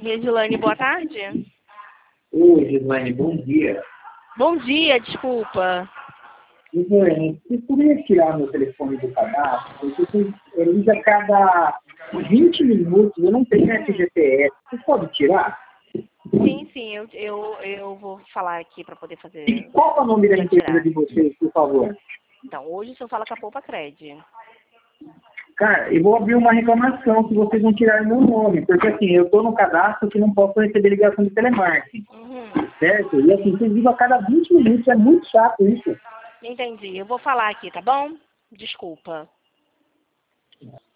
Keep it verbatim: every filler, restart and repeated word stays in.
Gislaine, boa tarde. Oi, Gislaine, bom dia. Bom dia, desculpa. Gislaine, você poderia tirar meu telefone do cadastro? Porque eu ligo a cada vinte minutos, eu não tenho esse G P S. Você pode tirar? Sim, sim, eu, eu, eu vou falar aqui para poder fazer. E qual é o nome da pra empresa tirar. de vocês, por favor? Então, hoje o senhor fala com a Poupa Cred. Cara, eu vou abrir uma reclamação se vocês não tirarem meu nome, porque assim, eu estou no cadastro que não posso receber ligação de telemarketing, Uhum. certo? E assim, vocês ligam a cada vinte minutos, é muito chato isso. Entendi. Eu vou falar aqui, tá bom? Desculpa.